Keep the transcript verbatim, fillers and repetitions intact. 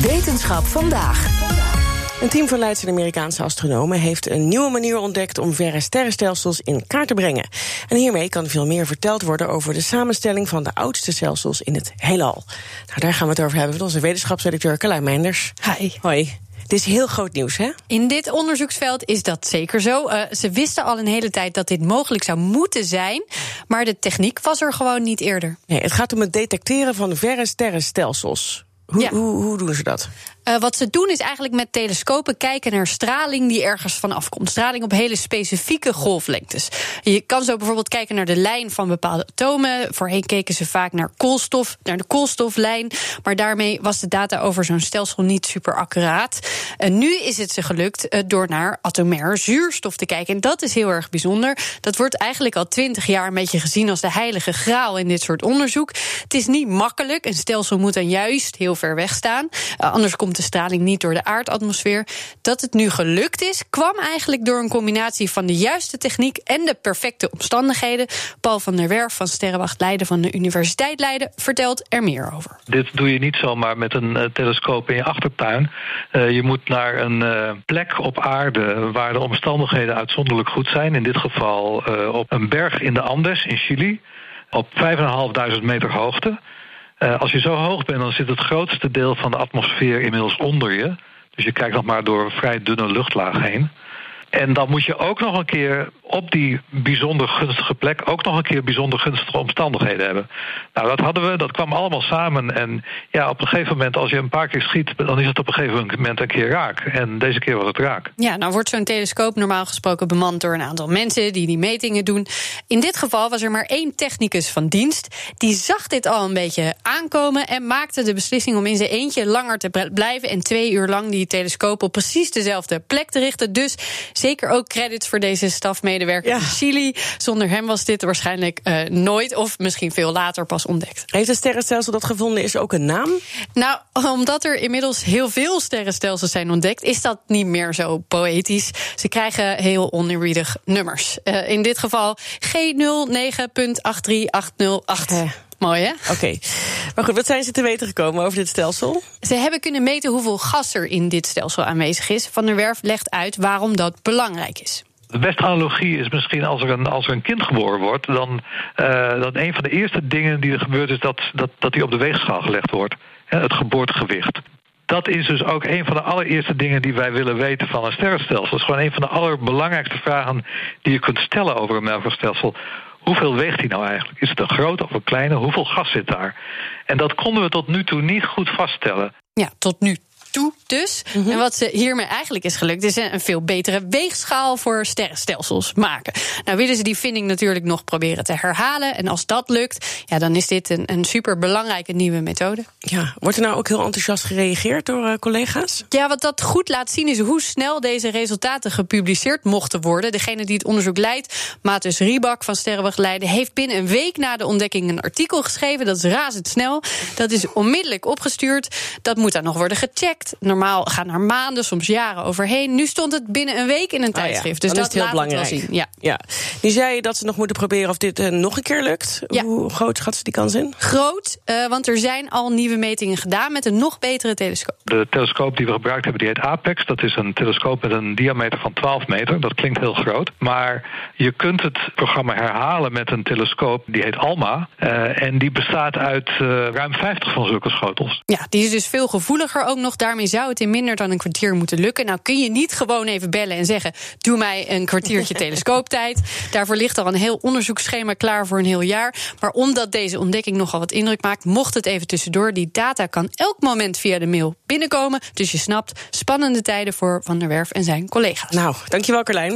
Wetenschap vandaag. Een team van Leidse Amerikaanse astronomen heeft een nieuwe manier ontdekt om verre sterrenstelsels in kaart te brengen. En hiermee kan veel meer verteld worden over de samenstelling van de oudste stelsels in het heelal. Nou, daar gaan we het over hebben met onze wetenschapsredacteur Carlijn Meinders. Hi. Hoi. Het is heel groot nieuws, hè? In dit onderzoeksveld is dat zeker zo. Uh, ze wisten al een hele tijd dat dit mogelijk zou moeten zijn, maar de techniek was er gewoon niet eerder. Nee, het gaat om het detecteren van verre sterrenstelsels. Hoe, Ja. hoe, hoe doen ze dat? Uh, wat ze doen is eigenlijk met telescopen kijken naar straling die ergens vanaf komt. Straling op hele specifieke golflengtes. Je kan zo bijvoorbeeld kijken naar de lijn van bepaalde atomen. Voorheen keken ze vaak naar koolstof, naar de koolstoflijn. Maar daarmee was de data over zo'n stelsel niet super accuraat. En nu is het ze gelukt uh, door naar atomair zuurstof te kijken. En dat is heel erg bijzonder. Dat wordt eigenlijk al twintig jaar een beetje gezien als de heilige graal in dit soort onderzoek. Het is niet makkelijk. Een stelsel moet dan juist heel ver weg staan. Uh, anders komt de straling niet door de aardatmosfeer. Dat het nu gelukt is, kwam eigenlijk door een combinatie van de juiste techniek en de perfecte omstandigheden. Paul van der Werf van Sterrenwacht Leiden van de Universiteit Leiden vertelt er meer over. Dit doe je niet zomaar met een uh, telescoop in je achtertuin. Uh, je moet naar een uh, plek op aarde waar de omstandigheden uitzonderlijk goed zijn. In dit geval uh, op een berg in de Andes in Chili, op vijfduizend vijfhonderd meter hoogte. Uh, als je zo hoog bent, dan zit het grootste deel van de atmosfeer inmiddels onder je. Dus je kijkt nog maar door een vrij dunne luchtlaag heen. En dan moet je ook nog een keer op die bijzonder gunstige plek ook nog een keer bijzonder gunstige omstandigheden hebben. Nou, dat hadden we, dat kwam allemaal samen. En ja, op een gegeven moment, als je een paar keer schiet, dan is het op een gegeven moment een keer raak. En deze keer was het raak. Ja, nou wordt zo'n telescoop normaal gesproken bemand door een aantal mensen die die metingen doen. In dit geval was er maar één technicus van dienst. Die zag dit al een beetje aankomen en maakte de beslissing om in zijn eentje langer te blijven en twee uur lang die telescoop op precies dezelfde plek te richten. Dus zeker ook credits voor deze stafmedewerker Ja. in Chili. Zonder hem was dit waarschijnlijk uh, nooit of misschien veel later pas ontdekt. Heeft het sterrenstelsel dat gevonden is ook een naam? Nou, omdat er inmiddels heel veel sterrenstelsels zijn ontdekt, is dat niet meer zo poëtisch. Ze krijgen heel oneerbiedig nummers. Uh, in dit geval G nul negen acht drie acht nul acht. Eh. Mooi, hè? Oké. Okay. Maar goed, wat zijn ze te weten gekomen over dit stelsel? Ze hebben kunnen meten hoeveel gas er in dit stelsel aanwezig is. Van der Werf legt uit waarom dat belangrijk is. De beste analogie is misschien als er een, als er een kind geboren wordt, dan, uh, dan een van de eerste dingen die er gebeurt is dat, dat, dat die op de weegschaal gelegd wordt. Hè, het geboortegewicht. Dat is dus ook een van de allereerste dingen die wij willen weten van een sterrenstelsel. Dat is gewoon een van de allerbelangrijkste vragen die je kunt stellen over een melkwegstelsel. Hoeveel weegt die nou eigenlijk? Is het een grote of een kleine? Hoeveel gas zit daar? En dat konden we tot nu toe niet goed vaststellen. Ja, tot nu toe dus. Mm-hmm. En wat ze hiermee eigenlijk is gelukt, is een veel betere weegschaal voor sterrenstelsels maken. Nou willen ze die vinding natuurlijk nog proberen te herhalen. En als dat lukt, ja, dan is dit een, een super belangrijke nieuwe methode. Ja, wordt er nou ook heel enthousiast gereageerd door uh, collega's? Ja, wat dat goed laat zien is hoe snel deze resultaten gepubliceerd mochten worden. Degene die het onderzoek leidt, Mathus Riebak van Sterrenwacht Leiden, heeft binnen een week na de ontdekking een artikel geschreven. Dat is razendsnel. Dat is onmiddellijk opgestuurd. Dat moet dan nog worden gecheckt. Normaal gaan er maanden, soms jaren overheen. Nu stond het binnen een week in een tijdschrift. Oh ja, dus dat is het heel laat belangrijk. Het wel zien. Ja. Ja. Nu zei je dat ze nog moeten proberen of dit uh, nog een keer lukt. Ja. Hoe groot schat ze die kans in? Groot, uh, want er zijn al nieuwe metingen gedaan met een nog betere telescoop. De telescoop die we gebruikt hebben, die heet APEX. Dat is een telescoop met een diameter van twaalf meter. Dat klinkt heel groot. Maar je kunt het programma herhalen met een telescoop die heet ALMA. Uh, en die bestaat uit uh, ruim vijftig van zulke schotels. Ja, die is dus veel gevoeliger ook nog. Daarmee zou het in minder dan een kwartier moeten lukken. Nou kun je niet gewoon even bellen en zeggen, doe mij een kwartiertje telescooptijd. Daarvoor ligt al een heel onderzoeksschema klaar voor een heel jaar. Maar omdat deze ontdekking nogal wat indruk maakt, mocht het even tussendoor. Die data kan elk moment via de mail binnenkomen. Dus je snapt, spannende tijden voor Van der Werf en zijn collega's. Nou, dankjewel Carlijn.